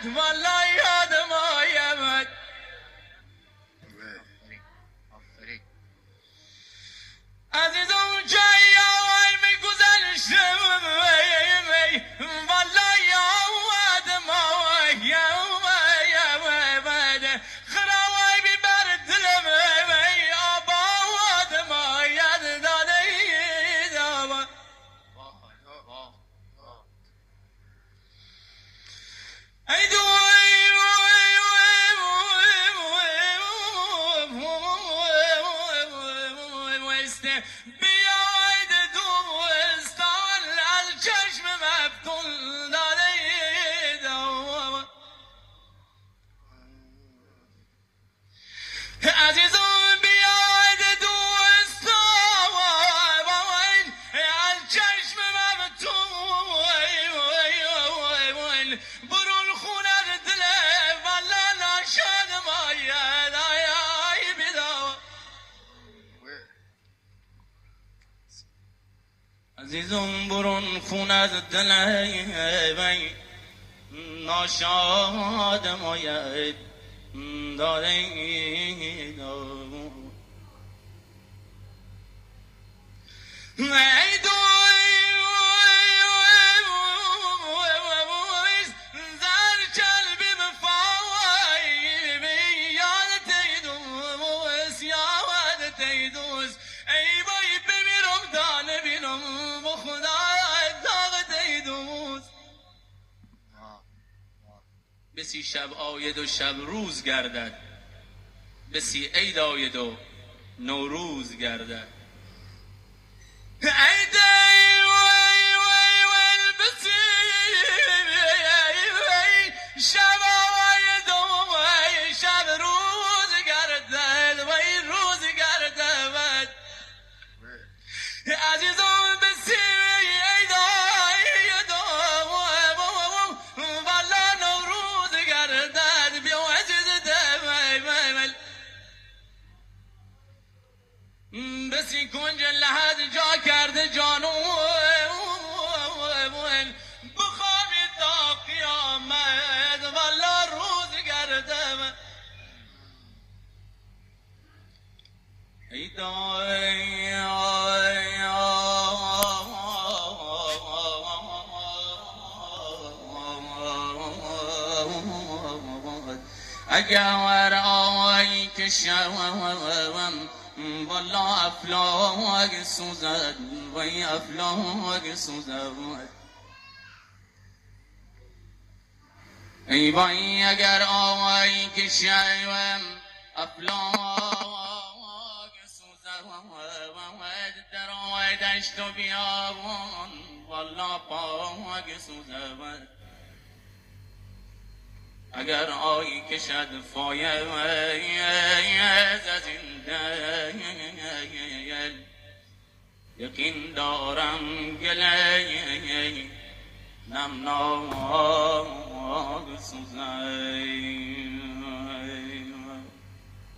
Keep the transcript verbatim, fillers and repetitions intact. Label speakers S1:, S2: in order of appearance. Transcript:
S1: والله یادم آید عزیزم جایی آوای میگذشتم والله یادم آید خراوای بیبر دلم آبا آدم آید داده داما ای دوی بیاید دوستان از چشم مفتون داده داما عزیزم بیاید دوستان از چشم مفتون برون خونه دل والله نشد ماید آی بیداما عزیزم برون خونه دل ناشاد ماید داره ای دویز زر چلبی بفای یادت ایدوز یادت ایدوز ای بای بمیرم دانه بینم بخدا داغت ایدوز بسی شب آید و شب روز گردد بسی عید آید و نوروز گردد ای دی وی وی وی بسی شب آید و شب روز گردد وی روز گردد عزیزم بسی عید آید و والله نوروز گردد بیا عزیز دمل بسی کنج لحظ جا کرده جانو بخوابی تا قیامت والله روز گردد ای دای اگر آی که شوم والله افلاک سوزد وی افلاک سوزد ای وای اگر آی که شوم افلاک سوزد در آی دشت و بیابان والله پاک سوزد اگر آی کشد فایز از این دل یقین دارم گله نمناک سوزد